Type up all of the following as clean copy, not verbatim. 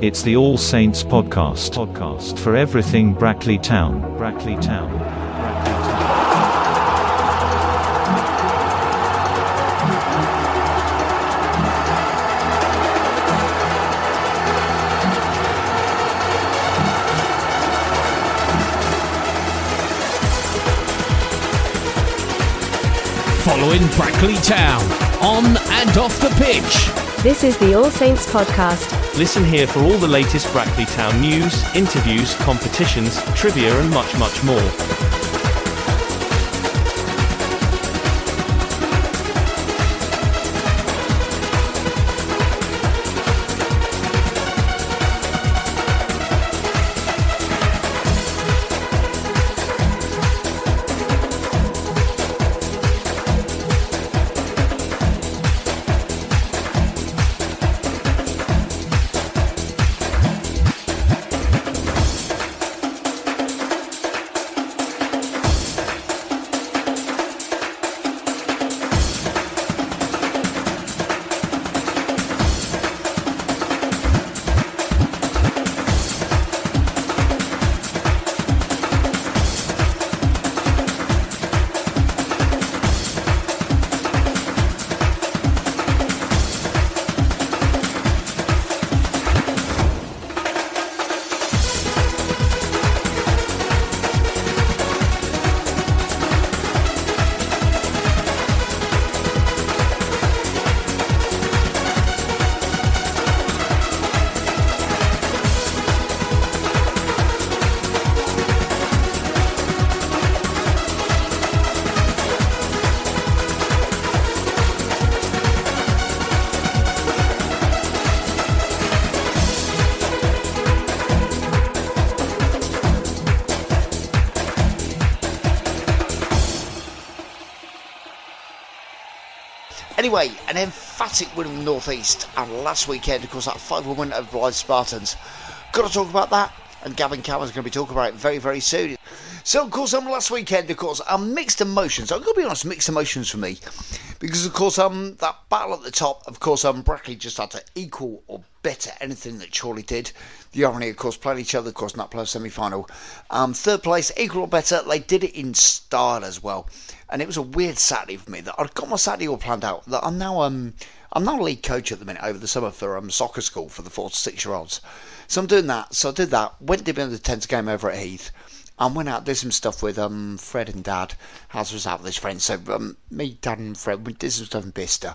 It's the All Saints podcast for everything Brackley Town. Following Brackley Town, on and off the pitch. This is the All Saints podcast. Listen here for all the latest Brackley Town news, interviews, competitions, trivia and much, much more. Anyway, an emphatic win in the North East, and last weekend, of course, that 5-1 win over Blyth Spartans. Got to talk about that, and Gavin Cameron's going to be talking about it very, very soon. So, of course, last weekend, of course, mixed emotions. I'm going to be honest, mixed emotions for me, because, of course, that battle at the top, of course, Brackley just had to equal or better anything that Chorley did. The Irony, of course, played each other, of course, in that playoff semi-final. Third place, equal or better. They did it in style as well. And it was a weird Saturday for me that I'd got my Saturday all planned out. That I'm now lead coach at the minute over the summer for soccer school for the 4 to 6 year olds. So I'm doing that. So I did that. Went to the under 10s game over at Heath. And went out, did some stuff with Fred and Dad. House was out with his friends. So me, Dad and Fred, we did some stuff in Bicester.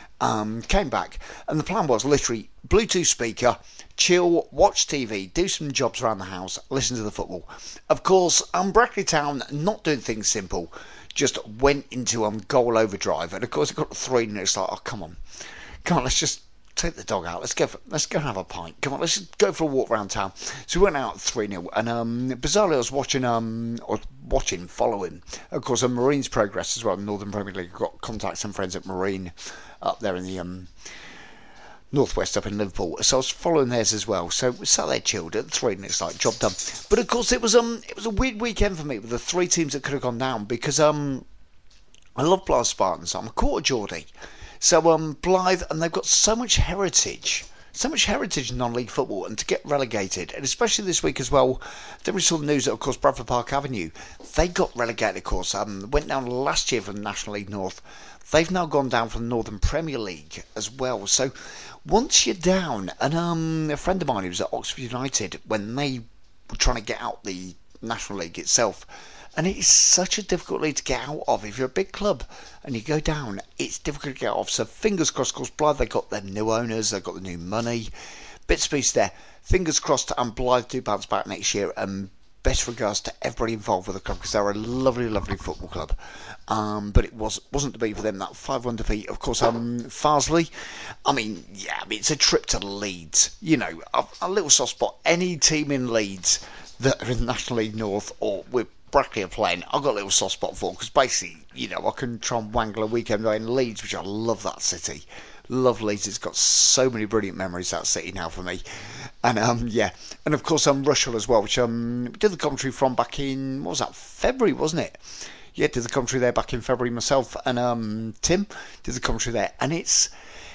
Came back, and the plan was literally Bluetooth speaker, chill, watch TV, do some jobs around the house, listen to the football. Of course, Brackley Town, not doing things simple, just went into goal overdrive, and of course it got 3 and it's like, oh come on, let's just take the dog out, let's go and have a pint, come on, let's just go for a walk around town. So we went out 3-0, and bizarrely I was following, of course, Marine's progress as well. Northern Premier League, got contacts and friends at Marine up there in the Northwest up in Liverpool, so I was following theirs as well. So we sat there chilled at 3 and it's like job done. But of course it was a weird weekend for me with the 3 teams that could have gone down, because I love Blyth Spartans. I'm a quarter Geordie, so Blyth, and they've got so much heritage in non-league football, and to get relegated, and especially this week as well, then we saw the news that of course Bradford Park Avenue, they got relegated, of course, went down last year from the National League North. They've now gone down from the Northern Premier League as well. So once you're down, and a friend of mine who was at Oxford United when they were trying to get out the National League itself, and it is such a difficult league to get out of. If you're a big club and you go down, it's difficult to get off. So fingers crossed, of course, Blyth, they got their new owners, they've got the new money. Bits and pieces there. Fingers crossed, and Blyth do bounce back next year, and best regards to everybody involved with the club, because they're a lovely, lovely football club. But it wasn't to be for them. That 5-1 defeat, of course, Farsley. It's a trip to Leeds. You know, a little soft spot. Any team in Leeds that are in the National League North or with Brackley are playing, I've got a little soft spot for, because basically, you know, I can try and wangle a weekend away in Leeds, which I love that city. Love Leeds. It's got so many brilliant memories, that city now for me. And and of course Rushall as well, which we did the commentary from back in, what was that, February, wasn't it? Yeah, did the commentary there back in February myself, and Tim did the commentary there, and it's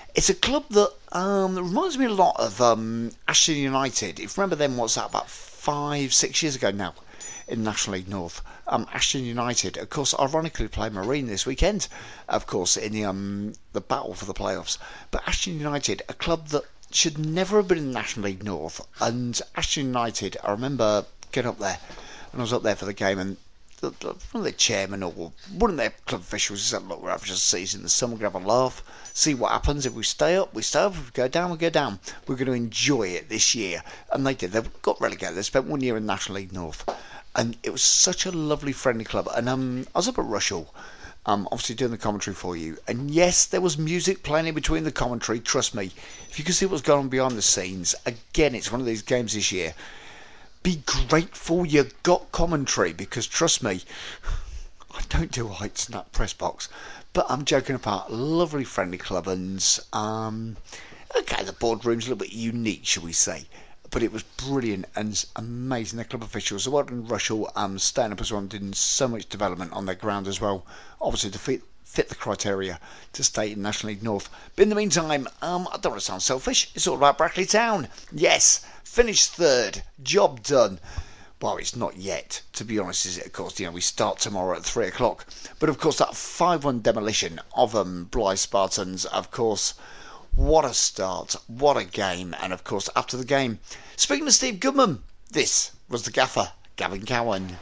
It's a club that reminds me a lot of Ashton United. If you remember them, what's that, about 5-6 years ago now in National League North. Ashton United, of course, ironically play Marine this weekend, of course, in the battle for the playoffs. But Ashton United, a club that should never have been in National League North. And Ashton United, I remember getting up there, and I was up there for the game, and one of their chairmen or one of their club officials said, look, we're having just a season in the summer, we're going to have a laugh, see what happens. If we stay up, we stay up. If we go down, we go down. We're going to enjoy it this year. And they did. They got relegated. They spent 1 year in National League North. And it was such a lovely, friendly club. And I was up at Rushall, obviously doing the commentary for you. And yes, there was music playing in between the commentary. Trust me, if you could see what's going on behind the scenes, again, it's one of these games this year. Be grateful you got commentary, because trust me, I don't do heights in that press box. But I'm joking apart. Lovely, friendly club, and okay, the boardroom's a little bit unique, shall we say. But it was brilliant and amazing. The club officials, the Warden Rushall, staying up as well, and doing so much development on their ground as well. Obviously, to fit the criteria to stay in National League North. But in the meantime, I don't want to sound selfish. It's all about Brackley Town. Yes, finished third. Job done. Well, it's not yet, to be honest, is it? Of course, we start tomorrow at 3 o'clock. But of course, that 5-1 demolition of Blythe Spartans, of course, what a start, what a game. And of course, after the game, speaking to Steve Goodman, this was the gaffer, Gavin Cowan.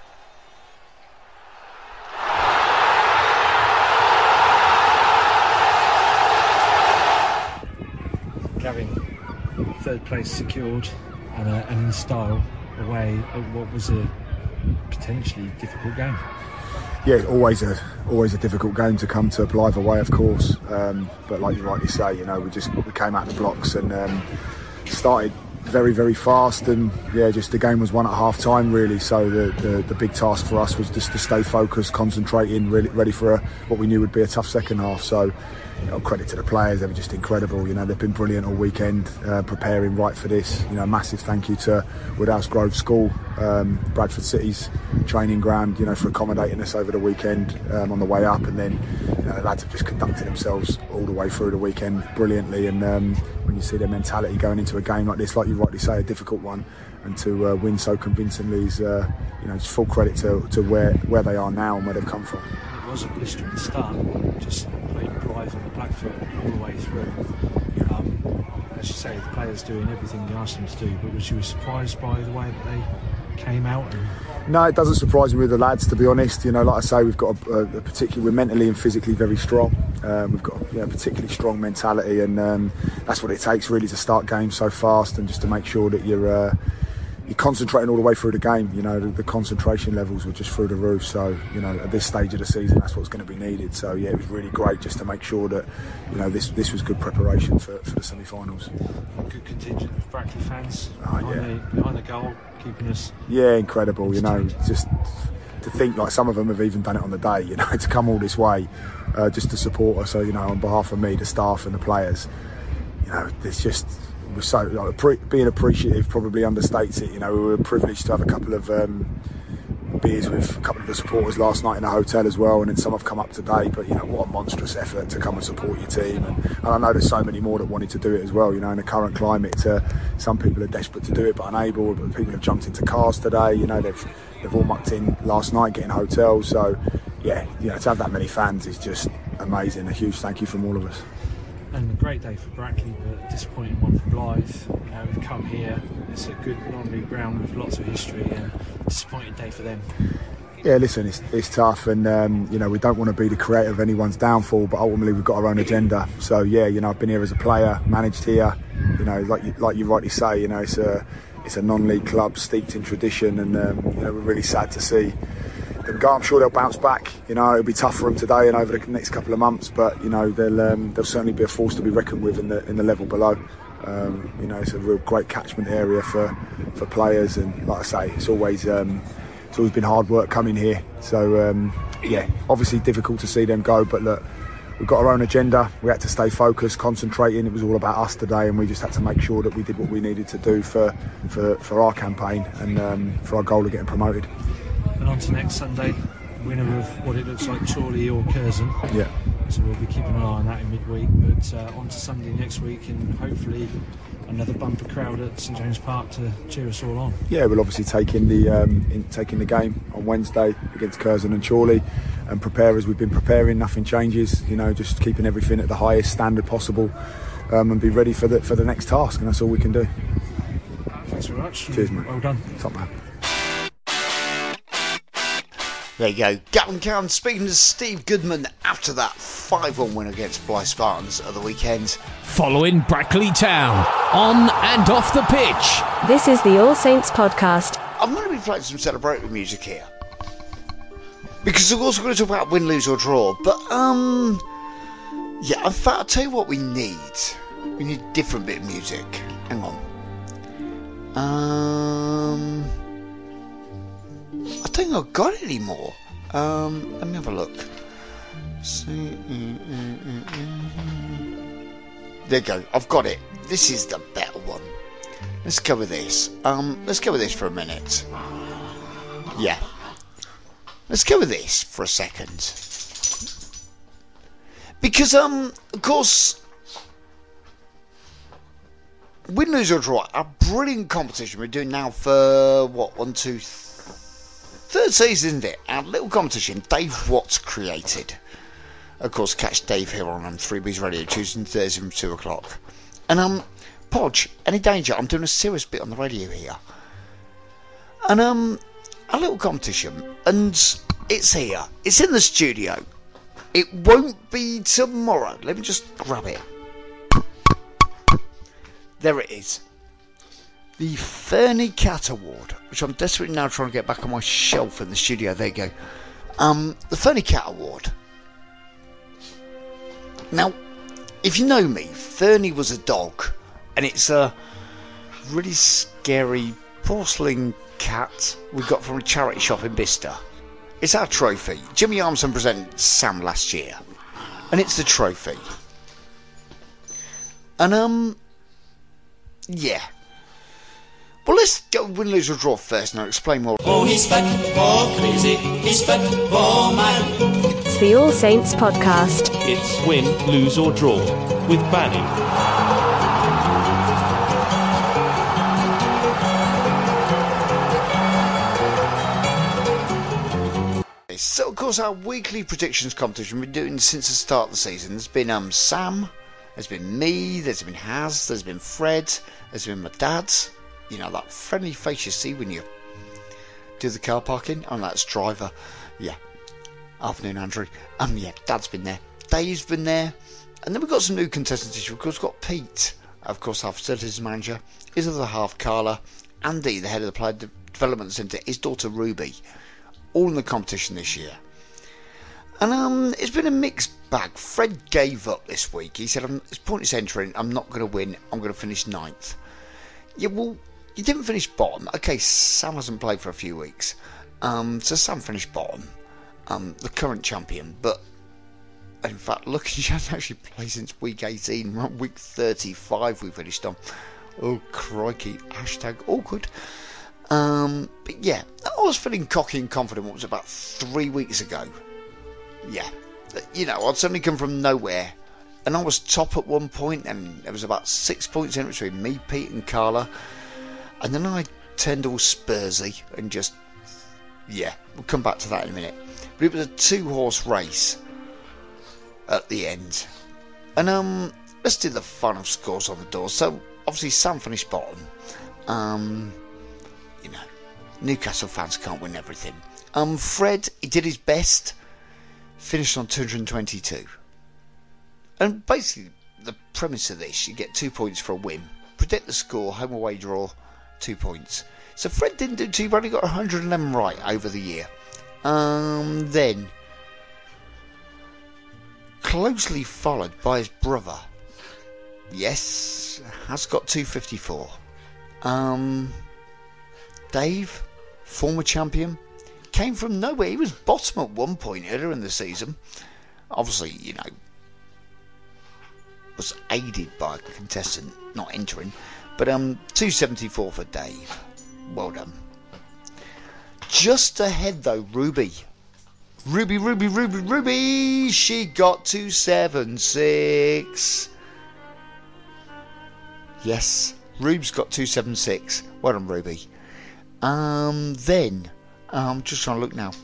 Gavin, third place secured, and in style away at what was a potentially difficult game. Yeah, always a difficult game to come to Blythe away, of course. But like you rightly say, we came out the blocks and started very, very fast, and just the game was won at half time really. So the big task for us was just to stay focused, concentrating, really ready for what we knew would be a tough second half. So credit to the players, they were just incredible. They've been brilliant all weekend, preparing right for this. Massive thank you to Woodhouse Grove School, Bradford City's training ground, for accommodating us over the weekend on the way up. And then the lads have just conducted themselves all the way through the weekend brilliantly. And when you see their mentality going into a game like this, like you rightly say, a difficult one, and to win so convincingly is, just full credit to where they are now and where they've come from. It was a blistering start, just putting Blythe on the black foot all the way through. As you say, the players doing everything you asked them to do, but was you surprised by the way that they came out? No, it doesn't surprise me with the lads, to be honest. Like I say, we've got we're mentally and physically very strong. We've got a particularly strong mentality, and that's what it takes really to start games so fast, and just to make sure that you're concentrating all the way through the game. The concentration levels were just through the roof. So, at this stage of the season, that's what's going to be needed. So, it was really great just to make sure that, this was good preparation for the semi-finals. Good contingent of Brackley fans behind the goal, keeping us... Yeah, incredible, just to think like some of them have even done it on the day, to come all this way just to support us. So, on behalf of me, the staff and the players, it's just... We're so being appreciative probably understates it. We were privileged to have a couple of beers with a couple of the supporters last night in a hotel as well, and then some have come up today. But what a monstrous effort to come and support your team, and I know there's so many more that wanted to do it as well. In the current climate, some people are desperate to do it but unable. But people have jumped into cars today. They've all mucked in last night getting hotels. So to have that many fans is just amazing. A huge thank you from all of us. And a great day for Brackley, but a disappointing one for Blythe. We've come here, it's a good non-league ground with lots of history, and a disappointing day for them. Yeah, listen, it's tough, and we don't want to be the creator of anyone's downfall, but ultimately we've got our own agenda. So I've been here as a player, managed here. Like you rightly say, it's a non-league club steeped in tradition, and we're really sad to see them go. I'm sure they'll bounce back. It'll be tough for them today and over the next couple of months, but they'll certainly be a force to be reckoned with in the level below. It's a real great catchment area for players, and like I say, it's always been hard work coming here. So obviously difficult to see them go, but look, we've got our own agenda. We had to stay focused, concentrating. It was all about us today, and we just had to make sure that we did what we needed to do for our campaign and for our goal of getting promoted. And on to next Sunday, winner of what it looks like Chorley or Curzon. Yeah. So we'll be keeping an eye on that in midweek. But on to Sunday next week, and hopefully another bumper crowd at St James Park to cheer us all on. Yeah, we'll obviously take in the game on Wednesday against Curzon and Chorley, and prepare as we've been preparing. Nothing changes, just keeping everything at the highest standard possible, and be ready for the next task. And that's all we can do. Thanks very much. Cheers, mate. Well done. Top man. There you go. Gavin Cowan speaking to Steve Goodman after that 5-1 win against Blyth Spartans at the weekend. Following Brackley Town, on and off the pitch. This is the All Saints podcast. I'm going to be playing some celebratory music here, because of course we're going to talk about win, lose or draw. But in fact, I'll tell you what we need. We need a different bit of music. Hang on. I don't think I've got it anymore. Let me have a look. There you go. I've got it. This is the better one. Let's go with this. Let's go with this for a minute. Yeah. Let's go with this for a second. Because, of course, win, lose or draw, a brilliant competition we're doing now for, third season, isn't it? Our little competition Dave Watts created. Of course, catch Dave here on 3B's Radio Tuesday and Thursday from 2 o'clock. And, Podge, any danger? I'm doing a serious bit on the radio here. And, a little competition, and it's here. It's in the studio. It won't be tomorrow. Let me just grab it. There it is. The Fernie Cat Award, which I'm desperately now trying to get back on my shelf in the studio. There you go. The Fernie Cat Award. Now, if you know me, Fernie was a dog, and it's a really scary porcelain cat we got from a charity shop in Bicester. It's our trophy. Jimmy Armstrong presented Sam last year, and it's the trophy. And yeah. Well, let's go win, lose or draw first, and I'll explain more. Oh, he's fat, oh crazy, he's fat, oh man. It's the All Saints podcast. It's win, lose or draw with Banny. So, of course, our weekly predictions competition we've been doing since the start of the season. There's been Sam, there's been me, there's been Haz, there's been Fred, there's been my dad. You know, that friendly face you see when you do the car parking. And that's driver. Yeah. Afternoon, Andrew. Yeah, Dad's been there. Dave's been there. And then we've got some new contestants this year. Of course, we've got Pete, of course, our facilities manager. His other half, Carla. Andy, the head of the Player Development Centre. His daughter, Ruby. All in the competition this year. And it's been a mixed bag. Fred gave up this week. He said, it's pointless entering. I'm not going to win. I'm going to finish 9th. Yeah, well, you didn't finish bottom. Okay, Sam hasn't played for a few weeks. So Sam finished bottom. The current champion. But, in fact, look, she hasn't actually played since week 18. We're on week 35 we finished on. Oh, crikey. Hashtag awkward. But yeah, I was feeling cocky and confident what was about 3 weeks ago. Yeah. You know, I'd suddenly come from nowhere. And I was top at one point, and there was about 6 points in between me, Pete and Carla. And then I turned all Spursy and just... Yeah, we'll come back to that in a minute. But it was a 2-horse race at the end. And let's do the final scores on the door. So, obviously, Sam finished bottom. You know, Newcastle fans can't win everything. Fred, he did his best. Finished on 222. And basically, the premise of this, you get 2 points for a win. Predict the score, home away draw, 2 points. So Fred didn't do too bad, he got 111 right over the year. Then, closely followed by his brother. Yes, has got 254. Dave, former champion, came from nowhere. He was bottom at one point earlier in the season. Obviously, you know, was aided by a contestant not entering. But 274 for Dave. Well done. Just ahead though, Ruby. Ruby, she got 276. Yes, Rube's got 276. Well done, Ruby. Then, I'm just trying to look now.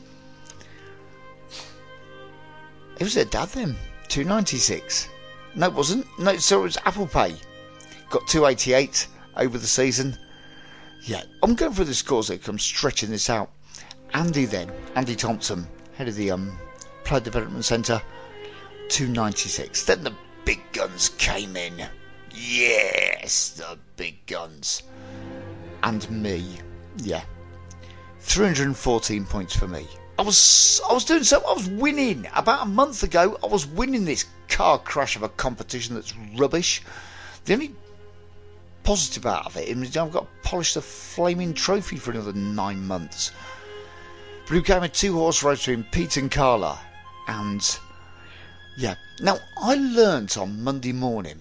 It was her dad then, 296. No, it wasn't. No, so it was Apple Pay. Got 288 over the season. Yeah, I'm going through the scores that I'm stretching this out. Andy Thompson, head of the Player Development Centre, 296. Then the big guns came in. Yes, the big guns. And me, yeah, 314 points for me. I was doing so. I was winning about a month ago. I was winning this car crash of a competition that's rubbish. The only positive out of it is I've got to polish the flaming trophy for another 9 months. But it became a 2-horse race between Pete and Carla, and yeah. Now I learnt on Monday morning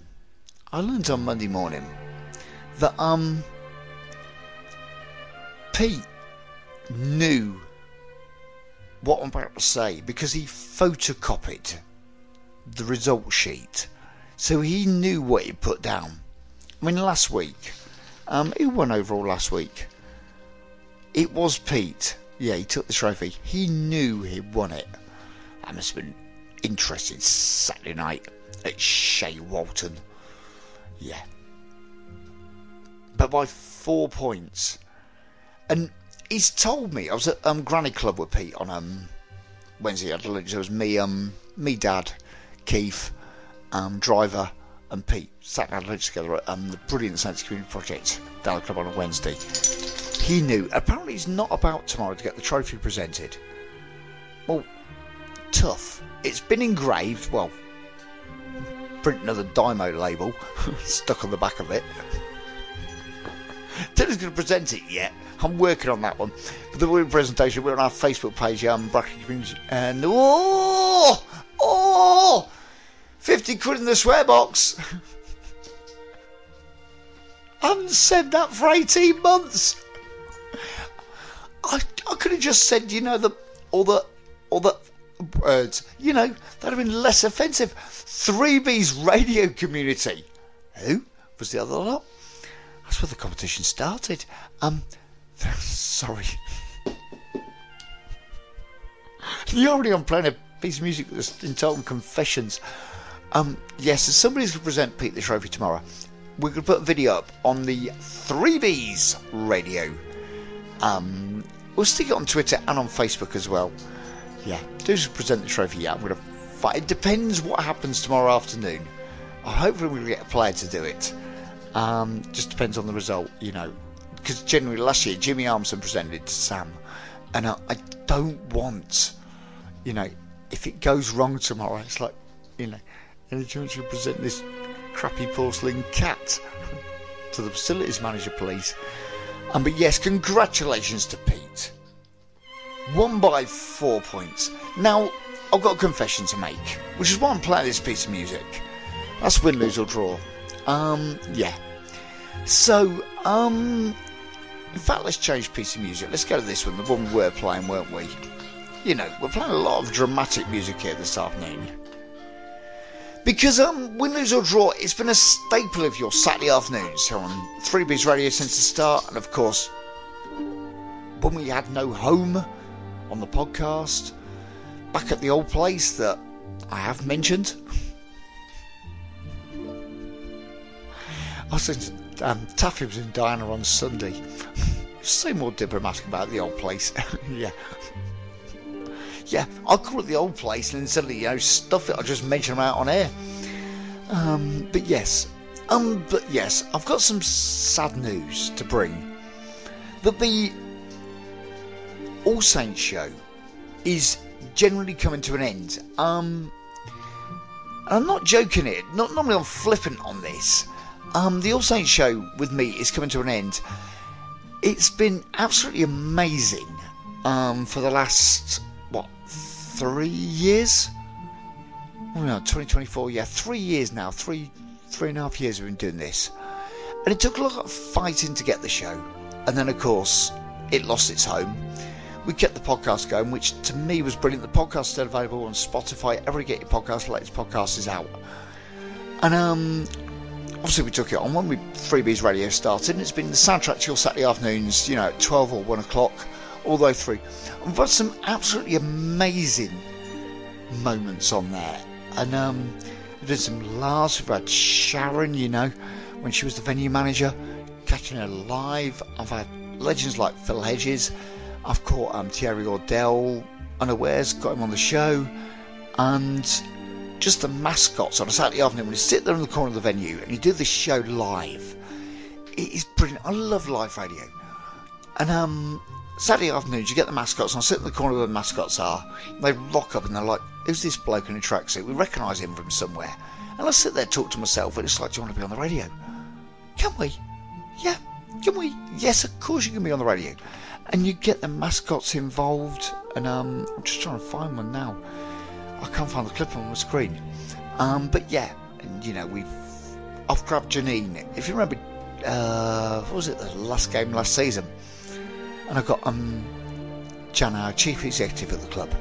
that Pete knew what I'm about to say because he photocopied the result sheet, so he knew what he put down. I mean, last week, who won overall last week? It was Pete. Yeah, he took the trophy. He knew he'd won it. That must have been interesting Saturday night at Shea Walton. Yeah. But by 4 points. And he's told me, I was at Granny Club with Pete on Wednesday. It was me, Dad, Keith, Driver, and Pete sat down lunch together at the brilliant Saints Community Project down the club on a Wednesday. He knew. Apparently he's not about tomorrow to get the trophy presented. Well, tough. It's been engraved. Well, print another Dymo label stuck on the back of it. Dylan's going to present it yet. I'm working on that one. But the presentation, we're on our Facebook page, Brackley Community, and 50 quid in the swear box. I haven't said that for 18 months. I could have just said, all the words, that'd have been less offensive. 3B's radio community. Who was the other lot? That's where the competition started. Sorry. You're already on playing a piece of music that's entitled Confessions. Yes, so somebody's going to present Pete the trophy tomorrow. We're going to put a video up on the 3B's radio. We'll stick it on Twitter and on Facebook as well. Yeah, who's going to present the trophy? Yeah, I'm going to fight. It depends what happens tomorrow afternoon. Hopefully we'll get a player to do it. Just depends on the result, because generally last year Jimmy Armstrong presented to Sam, and I don't want, if it goes wrong tomorrow, it's like, any chance you present this crappy porcelain cat to the facilities manager, please? But yes, congratulations to Pete. Won by 4 points. Now I've got a confession to make, which is why I'm playing this piece of music. That's win, lose or draw. Yeah. So, in fact, let's change piece of music. Let's go to this one, the one we were playing, weren't we? We're playing a lot of dramatic music here this afternoon. Because, win, lose or draw, it's been a staple of your Saturday afternoons here on 3B's Radio since the start. And of course, when we had no home on the podcast, back at the old place that I have mentioned. I was thinking, Taffy was in Diana on Sunday. Say more diplomatic about the old place. Yeah. Yeah, I'll call it the old place and then suddenly, stuff it. I'll just mention them out on air. But yes, I've got some sad news to bring. That the All Saints show is generally coming to an end. I'm not joking here. Not normally I'm flippant on this. The All Saints show with me is coming to an end. It's been absolutely amazing for the last 3 years? Oh no, 2024, yeah, 3 years now, three and a half years we've been doing this. And it took a lot of fighting to get the show. And then of course, it lost its home. we kept the podcast going, which to me was brilliant. The podcast is still available on Spotify. Everybody get your podcast. The latest podcast is out. And obviously we took it on when Freebies Radio started, and it's been the soundtrack to your Saturday afternoons, at 12 or 1 o'clock, all the way through. And we've had some absolutely amazing moments on there. And we've done some laughs. We've had Sharon, when she was the venue manager, catching her live. I've had legends like Phil Hedges. I've caught Thierry Ordell unawares, got him on the show. And just the mascots on a Saturday afternoon, when you sit there in the corner of the venue and you do this show live, it is brilliant. I love live radio. And Saturday afternoons you get the mascots, and I sit in the corner where the mascots are, and they rock up and they're like, who's this bloke in a tracksuit? We recognise him from somewhere. And I sit there, talk to myself, and it's like, do you want to be on the radio? Can we? Yeah. Can we? Yes, of course you can be on the radio. And you get the mascots involved, and I'm just trying to find one now. I can't find the clip on the screen. But yeah, and I've grabbed Janine. If you remember, what was it, the last game last season? And I got Jan, our chief executive at the club,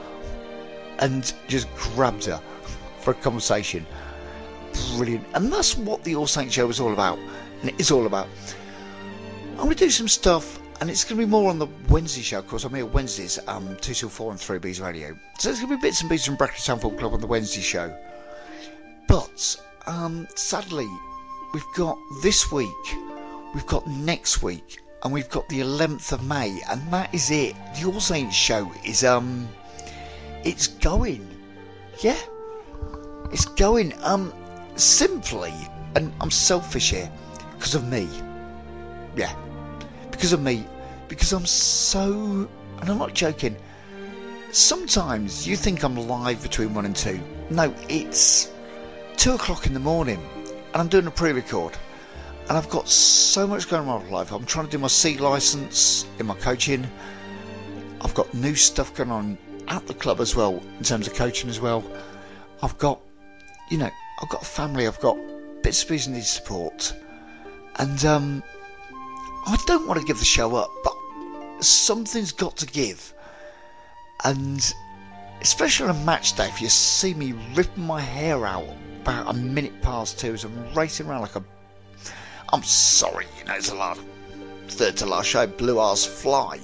and just grabbed her for a conversation. Brilliant. And that's what the All Saints show is all about. And it is all about. I'm going to do some stuff, and it's going to be more on the Wednesday show. Of course, I'm here Wednesdays, 2 till 4 on 3B's Radio. So there's going to be bits and pieces from Brackley Town Football Club on the Wednesday show. But sadly, we've got this week, we've got next week, and we've got the 11th of May, and that is it. The All Saints show is it's going. Yeah, it's going. Simply, and I'm selfish here, because of me. Yeah, because of me. Because I'm so, and I'm not joking, sometimes you think I'm live between 1 and 2. No, it's 2 o'clock in the morning, and I'm doing a pre-record. And I've got so much going on in my life. I'm trying to do my C licence in my coaching. I've got new stuff going on at the club as well, in terms of coaching as well. I've got, I've got a family. I've got bits and pieces need support. And I don't want to give the show up, but something's got to give. And especially on a match day, if you see me ripping my hair out about a minute past 2 as I'm racing around like a... I'm sorry, it's the last, third to last show, blue arse fly,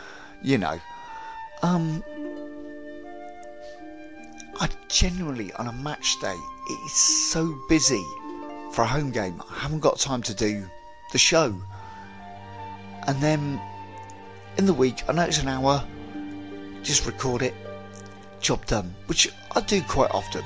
I genuinely, on a match day, it is so busy for a home game, I haven't got time to do the show. And then, in the week, I know it's an hour, just record it, job done, which I do quite often.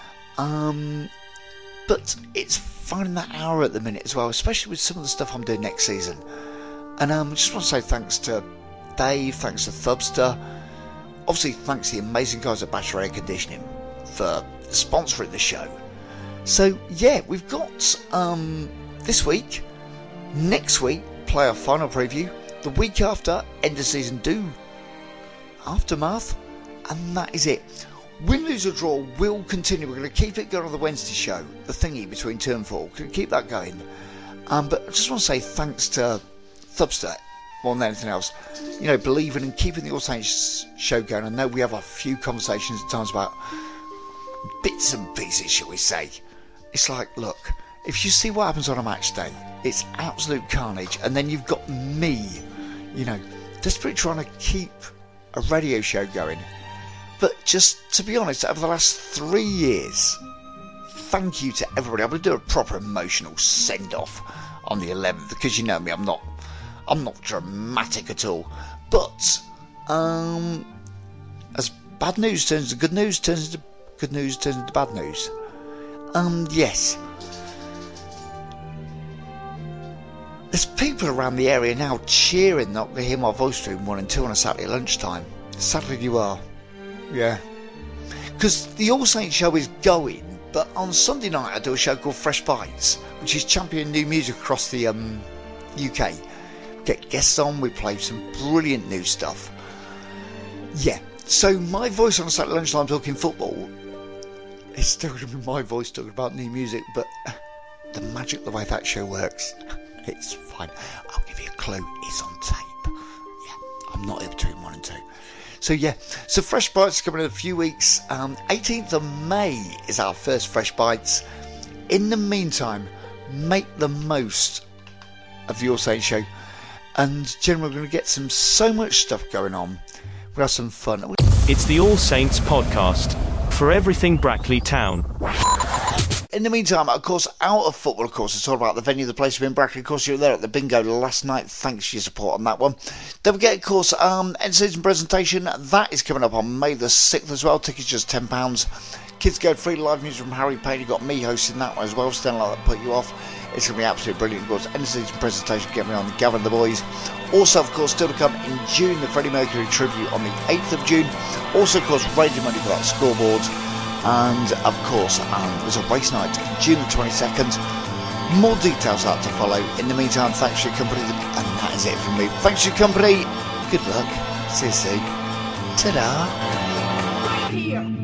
But it's finding that hour at the minute as well, especially with some of the stuff I'm doing next season. And I just want to say thanks to Dave, thanks to Thubster, obviously thanks to the amazing guys at Battery Air Conditioning for sponsoring the show. So yeah, we've got this week, next week, play our final preview, the week after, end of season 2, aftermath, and that is it. Win, lose or draw will continue. We're going to keep it going on the Wednesday show, the thingy between 2 and 4. We're going to keep that going. But I just want to say thanks to Thubster more than anything else. Believing in keeping the All Saints show going. I know we have a few conversations at times about bits and pieces, shall we say. It's like, look, if you see what happens on a match day, it's absolute carnage. And then you've got me, desperately trying to keep a radio show going. But just to be honest, over the last 3 years, thank you to everybody. I'm going to do a proper emotional send-off on the 11th, because you know me, I'm not dramatic at all. But as bad news turns to good news, turns into bad news. Yes. There's people around the area now cheering not to hear my voice between 1 and 2 on a Saturday lunchtime. Sadly you are. Yeah. Because the All Saints show is going, but on Sunday night I do a show called Fresh Bites, which is championing new music across the UK. Get guests on, we play some brilliant new stuff. Yeah. So my voice on a Saturday lunchtime talking football, it's still going to be my voice talking about new music, but the magic, the way that show works, it's fine. I'll give you a clue, it's on tape. Yeah, I'm not here between 1 and 2. So yeah, so Fresh Bites coming in a few weeks. 18th of May is our first Fresh Bites. In the meantime, make the most of the All Saints show. And generally, we're going to get so much stuff going on. We'll have some fun. It's the All Saints podcast for everything Brackley Town. In the meantime, of course, out of football, of course, it's all about the venue, the place in Brackley. Of course, you were there at the bingo last night. Thanks for your support on that one. Don't forget, of course, end season presentation. That is coming up on May the 6th as well. Tickets just £10. Kids Go free. Live music from Harry Payne. You've got me hosting that one as well. Stand like that, put you off. It's going to be absolutely brilliant. Of course, end season presentation. Get me on Gavin the Boys. Also, of course, still to come in June, the Freddie Mercury tribute on the 8th of June. Also, of course, raising money for that scoreboard. And of course, there's a race night June the 22nd. More details are to follow. In the meantime, thanks for your company, and that is it from me. Thanks for your company. Good luck. See you soon. Ta-da. Right here.